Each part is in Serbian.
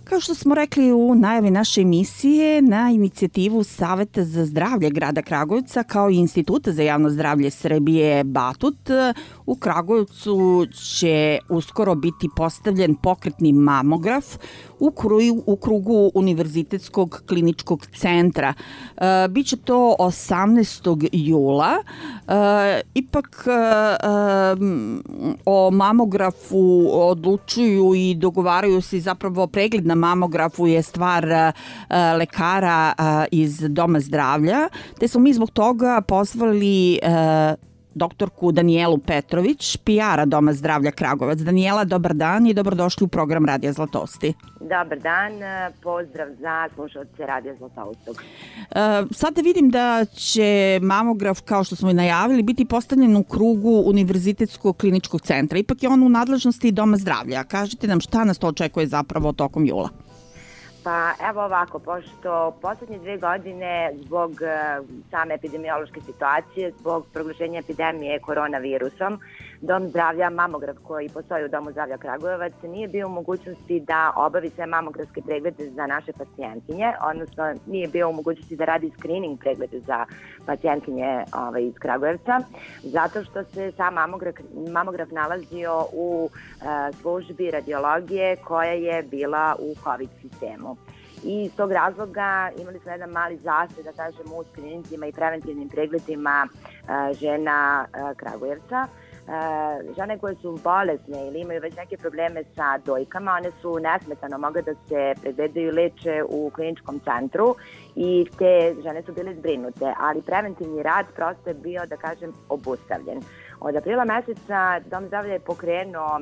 Kao što smo rekli u najavi naše emisije, na inicijativu Saveta za zdravlje grada Kragujevca kao i Instituta za javno zdravlje Srbije Batut, u Kragujevcu će uskoro biti postavljen pokretni mamograf u krugu Univerzitetskog kliničkog centra. Biće to 18. jula. Ipak o mamografu odlučuju i dogovaraju se, zapravo pregled na mamografu je stvar lekara iz Doma zdravlja, te smo mi zbog toga pozvali doktorku Danijelu Petrović, PR-a Doma zdravlja Kragujevac. Danijela, dobar dan i dobrodošli u program Radija Zlatosti. Dobar dan, pozdrav za slušalce Radija Zlatostog. Sada vidim da će mamograf, kao što smo i najavili, biti postavljen u krugu Univerzitetskog kliničkog centra. Ipak je on u nadležnosti Doma zdravlja. Kažite nam šta nas to očekuje zapravo tokom jula. Pa evo ovako, pošto poslednje 2 godine zbog same epidemiološke situacije, zbog proglašenja epidemije koronavirusom, Dom zdravlja, mamograf koji postoji u Domu zdravlja Kragujevac, nije bio u mogućnosti da obavi sve mamografske preglede za naše pacijentkinje, odnosno nije bio u mogućnosti da radi screening preglede za pacijentkinje iz Kragujevca, zato što se sam mamograf nalazio u službi radiologije koja je bila u COVID sistemu. I iz tog razloga imali smo jedan mali zastoj, da kažemo, u screeningima i preventivnim pregledima žena Kragujevca. Žene koje su bolesne ili imaju već neke probleme sa dojkama, one su nesmetano mogle da se pregledaju i leče u kliničkom centru i te žene su bile zbrinute, ali preventivni rad prosto je bio, da kažem, obustavljen. Od aprila meseca Dom zdravlja je pokrenuo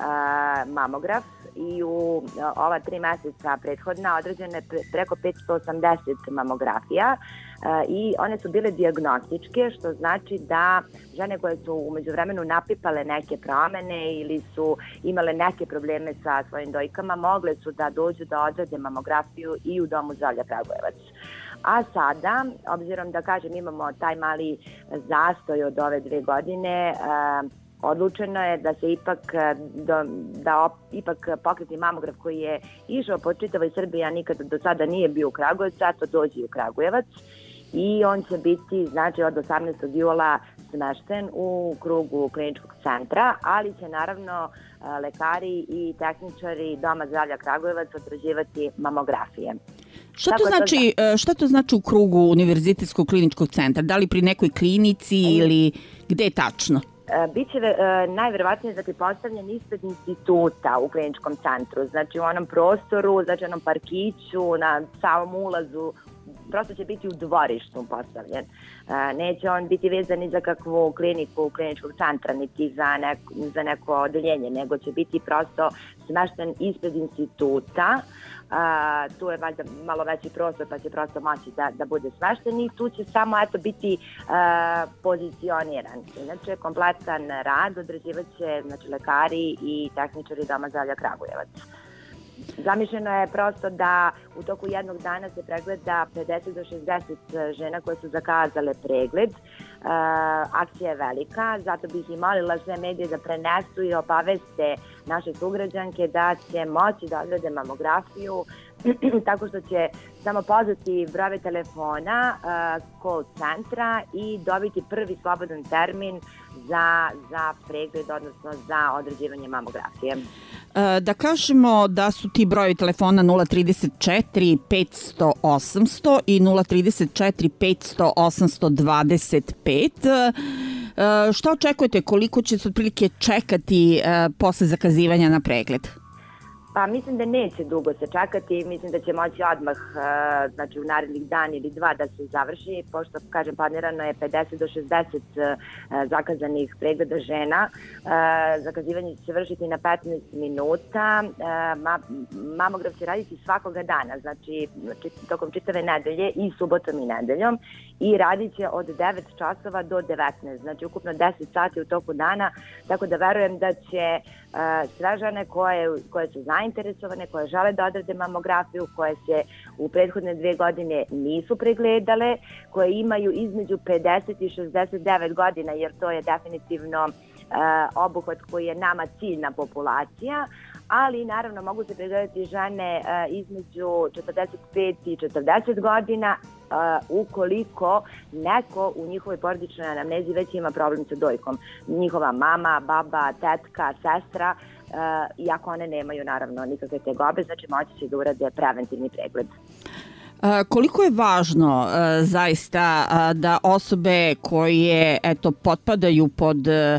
mamograf i u ova 3 meseca prethodna određene preko 580 mamografija i one su bile dijagnostičke, što znači da žene koje su umeđu vremenu napipale neke promene ili su imale neke probleme sa svojim dojkama, mogle su da dođu da odrade mamografiju i u Domu zdravlja Kragujevac. A sada, obzirom da kažem imamo taj mali zastoj od ove 2 godine, odlučeno je da se ipak pokretni mamograf koji je išao po čitavoj Srbiji, a nikada do sada nije bio u Kragujevcu, to dođe u Kragujevac i on će biti, znači, od 18. jula smešten u krugu kliničkog centra, ali će naravno lekari i tehničari Doma zdravlja Kragujevac odrađivati mamografije. Šta to znači u krugu Univerzitetskog kliničkog centra? Da li pri nekoj klinici ili gde je tačno? Biće najverovatnije postavljen ispred instituta u kliničkom centru, znači u onom prostoru, znači onom parkiću, na samom ulazu, prosto će biti u dvorištu postavljen. Neće on biti vezan ni za kakvu kliniku kliničkog centra, niti za neko odeljenje, nego će biti prosto smešten ispred instituta. Tu je valjda malo veći prostor, pa će prosto moći da bude smešten i tu će samo biti pozicioniran. Inače, kompletan rad odrađivat će lekari i tehničari Doma zdravlja Kragujevac. Zamišljeno je prosto da u toku jednog dana se pregleda 50 do 60 žena koje su zakazale pregled. Akcija je velika, zato bih i molila sve medije da prenesu i obaveste naše sugrađanke da će moći da odrade mamografiju tako što će samo pozvati brojeve telefona call centra i dobiti prvi slobodan termin za pregled, odnosno za odrađivanje mamografije. Da kažemo da su ti brojevi telefona 034 500 800 i 034 500 825. Šta očekujete, koliko će se otprilike čekati posle zakazivanja na pregled? Pa mislim da neće dugo se čekati, mislim da će moći odmah, znači u narednih dan ili 2 da se završi, pošto, kažem, planirano je 50 do 60 zakazanih pregleda žena. Zakazivanje će se vršiti na 15 minuta. Mamograf će raditi svakoga dana, znači tokom čitave nedelje i subotom i nedeljom i radit će od 9 časova do 19, znači ukupno 10 sati u toku dana, tako da verujem da će sve žene koje su zainteresovane, koje žele da odrade mamografiju, koje se u prethodne 2 godine nisu pregledale, koje imaju između 50 i 69 godina, jer to je definitivno obuhvat koji je nama ciljna populacija, ali naravno mogu se pregledati žene između 45 i 40 godina ukoliko neko u njihovoj porodičnoj anamnezi već ima problem sa dojkom. Njihova mama, baba, tetka, sestra, iako one nemaju naravno nikakve tegobe, znači moći će da urade preventivni pregled. Koliko je važno zaista da osobe koje potpadaju pod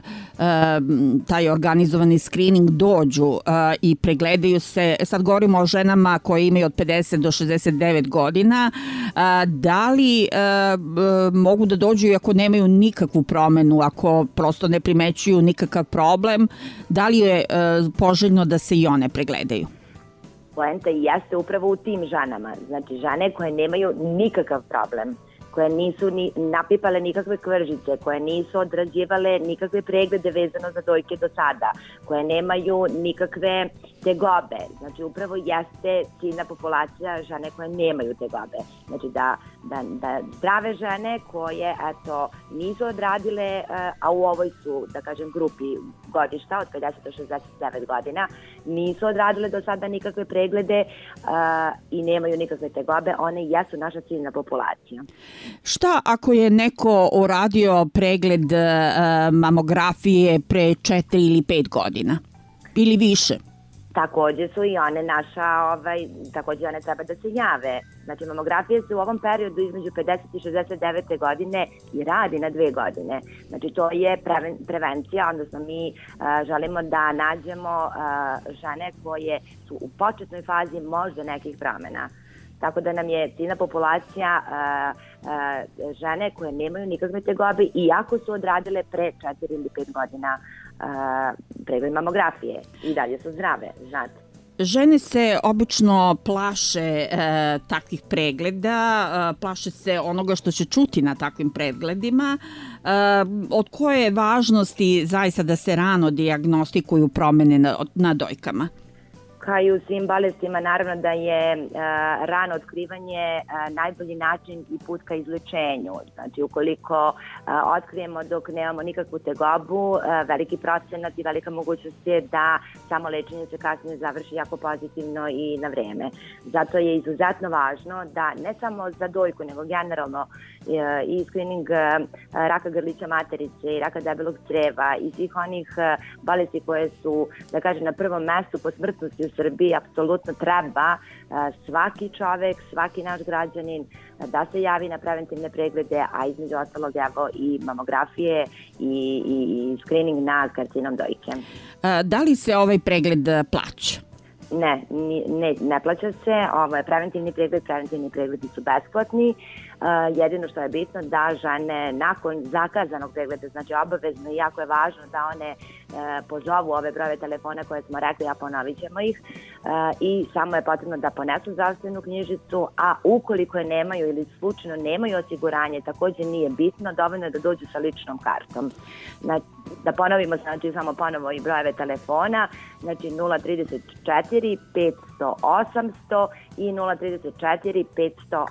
taj organizovani screening dođu i pregledaju se, sad govorimo o ženama koje imaju od 50 do 69 godina, da li mogu da dođu i ako nemaju nikakvu promenu, ako prosto ne primećuju nikakav problem, da li je poželjno da se i one pregledaju? Poenta jeste upravo u tim ženama. Znači, žene koje nemaju nikakav problem, koje nisu ni napipale nikakve kvržice, koje nisu odrađivale nikakve preglede vezano za dojke do sada, koje nemaju nikakve tegobe. Znači, upravo jeste ciljna populacija žene koje nemaju tegobe. Znači, da zdrave žene koje, nisu odradile, a u ovoj su, da kažem, grupi godišta od 50 do 69 godina, nisu odradile do sada nikakve preglede i nemaju nikakve tegobe, one jesu naša ciljna populacija. Šta ako je neko uradio pregled mamografije pre 4 ili 5 godina ili više? Takođe su i one takođe one treba da se jave. Znači, mamografija se u ovom periodu između 50 i 69. godine i radi na 2 godine. Znači, to je prevencija, odnosno mi želimo da nađemo žene koje su u početnoj fazi možda nekih promena. Tako da nam je ciljna populacija žene koje nemaju nikakve tegobe, iako su odradile pre 4 ili 5 godina pregled mamografije i dalje su zdrave, znate. Žene se obično plaše takvih pregleda, plaše se onoga što će čuti na takvim pregledima. Od koje je važnosti zaista da se rano dijagnostikuju promene na dojkama? Kao i u svim bolestima, naravno da je rano otkrivanje najbolji način i put ka izlečenju. Znači, ukoliko otkrijemo dok nemamo nikakvu tegobu, veliki procenat i velika mogućnost je da samo lečenje se kasnije završi jako pozitivno i na vreme. Zato je izuzetno važno da ne samo za dojku, nego generalno i screening raka grlića materice i raka debelog creva i svih onih bolesti koje su, da kažem, na prvom mestu po smrtnosti u Srbiji, apsolutno treba svaki čovek, svaki naš građanin da se javi na preventivne preglede, a između ostalog evo i mamografije i screening na karcinom dojke. Da li se ovaj pregled plaća? Ne plaća se. Ovo je preventivni pregledi su besplatni. Jedino što je bitno da žene nakon zakazanog pregleda, znači obavezno i jako je važno da one pozovu ove brojeve telefona koje smo rekli, a ponovit ćemo ih, i samo je potrebno da ponesu zdravstvenu knjižicu, a ukoliko je nemaju ili slučajno nemaju osiguranje, takođe nije bitno, dovoljno je da dođu sa ličnom kartom. Da ponovimo, znači samo ponovo i brojeve telefona, znači 034 500 800 i 034 500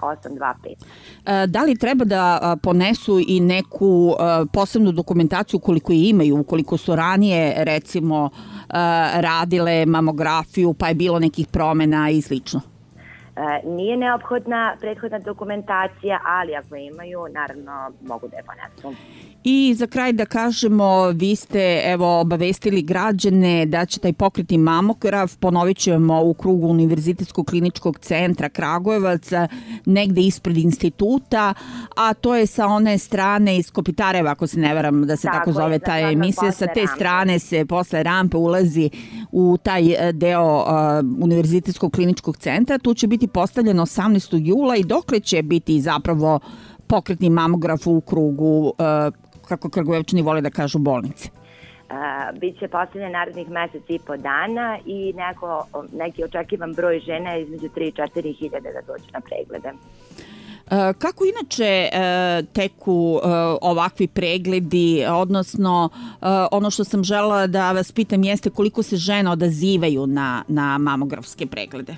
825. Da li treba da ponesu i neku posebnu dokumentaciju koliko je imaju, ukoliko su ranije recimo radile mamografiju pa je bilo nekih promena i slično? Nije neophodna prethodna dokumentacija, ali ako imaju, naravno mogu da je ponesu. I za kraj da kažemo, vi ste obavestili građane da će taj pokretni mamograf, ponovit ćemo u krugu Univerzitetskog kliničkog centra Kragujevac, negde ispred instituta, a to je sa one strane iz Kopitareva, ako se ne varam da se tako zove ta emisija, sa te strane se posle rampe ulazi u taj deo Univerzitetskog kliničkog centra. Tu će biti postavljeno 18. jula i dokle će biti zapravo pokretni mamograf u krugu, kako Kragujevčani vole da kažu, bolnice? Biće postavljen narednih mesec i po dana i neki očekivan broj žena između 3 i 4 hiljade da dođe na preglede. Kako inače teku ovakvi pregledi, odnosno ono što sam želela da vas pitam jeste koliko se žena odazivaju na mamografske preglede?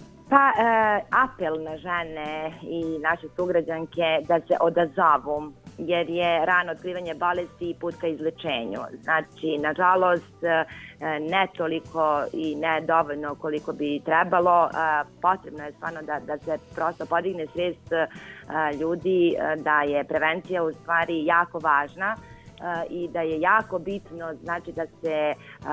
Pa, apel na žene i naše sugrađanke da se odazovu jer je rano otkrivanje bolesti i put ka izlečenju. Znači, nažalost, ne toliko i ne dovoljno koliko bi trebalo. Potrebno je stvarno da se prosto podigne svest ljudi da je prevencija u stvari jako važna i da je jako bitno, znači, da se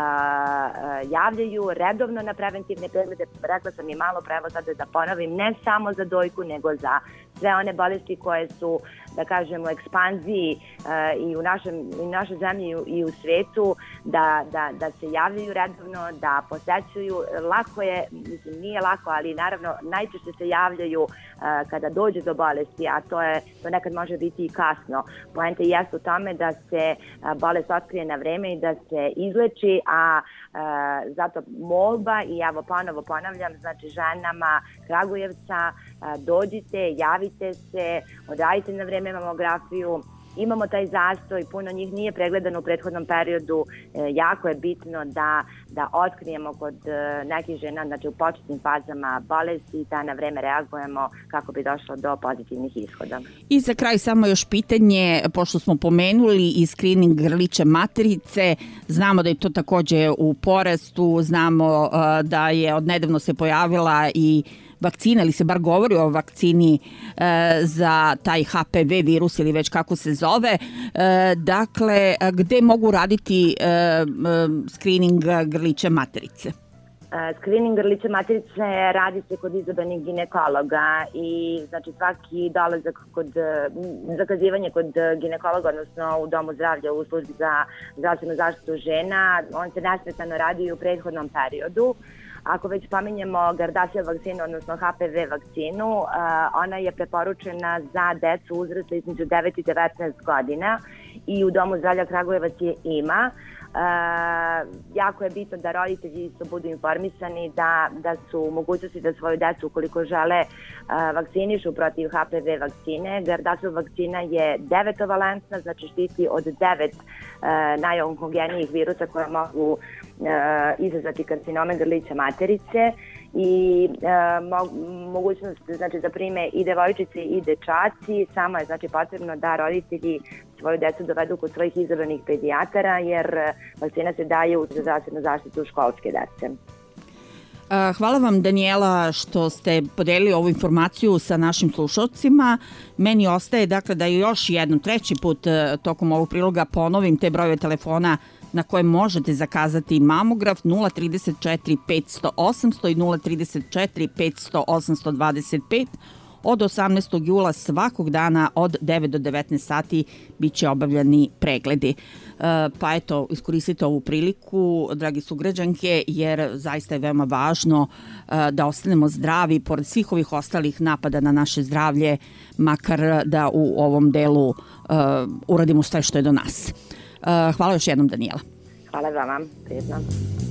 javljaju redovno na preventivne preglede. Rekla sam i malo pre, evo sada da ponovim, ne samo za dojku, nego za sve one bolesti koje su, da kažemo, u ekspanziji i u našoj zemlji i u svetu, da se javljaju redovno, da posećuju. Lako je, mislim, nije lako, ali naravno najčešće se javljaju kada dođe do bolesti, a to nekad može biti i kasno. Poenta jeste u tome da se bolest otkrije na vreme i da se izleči, a zato molba, i evo ponovo ponavljam, znači ženama Kragujevca, dođite, javite se, odradite na vreme mamografiju. Imamo taj zastoj, puno njih nije pregledano u prethodnom periodu. Jako je bitno da otkrijemo kod nekih žena, znači u početnim fazama bolesti, da na vreme reagujemo kako bi došlo do pozitivnih ishoda. I za kraj samo još pitanje, pošto smo pomenuli i screening grlića materice, znamo da je to takođe u porastu, znamo da je odnedavno se pojavila i vakcina, ili se bar govori o vakcini za taj HPV virus ili već kako se zove. Dakle, gde mogu raditi screening grlića materice? Screening grlića materice radi se kod izabranih ginekologa i znači svaki dolazak zakazivanje kod ginekologa, odnosno u domu zdravlja u službi za zdravstvenu zaštitu žena, on se nesmetano radi u prethodnom periodu. Ako već pominjemo Gardasil vakcinu, odnosno HPV vakcinu, ona je preporučena za decu uzrasta između 9 i 19 godina i u Domu zdravlja Kragujevac je ima. Jako je bitno da roditelji isto budu informisani da su u mogućnosti da svoju decu, ukoliko žele, vakcinišu protiv HPV vakcine. Gardasil vakcina je 9-valentna, znači štiti od 9 najonkogenijih virusa koje mogu izazvati karcinome grlića materice i mogućnost, znači, za prime i devojčice i dečaci. Samo je, znači, potrebno da roditelji svoju decu dovedu kod svojih izabranih pedijatara, jer vakcina se daje za zdravstvenu zaštitu školske dece. Hvala vam, Danijela, što ste podelili ovu informaciju sa našim slušalcima. Meni ostaje, dakle, da još jednom, treći put tokom ovog priloga ponovim te brojeve telefona na koje možete zakazati mamograf: 034 500 800 i 034 500 825. Od 18. jula svakog dana od 9 do 19 sati bit će obavljani pregledi. Pa eto, iskoristite ovu priliku, dragi sugrađanke, jer zaista je veoma važno da ostanemo zdravi pored svih ovih ostalih napada na naše zdravlje, makar da u ovom delu uradimo sve što je do nas. Hvala još jednom, Danijela. Hvala vama, prijetno.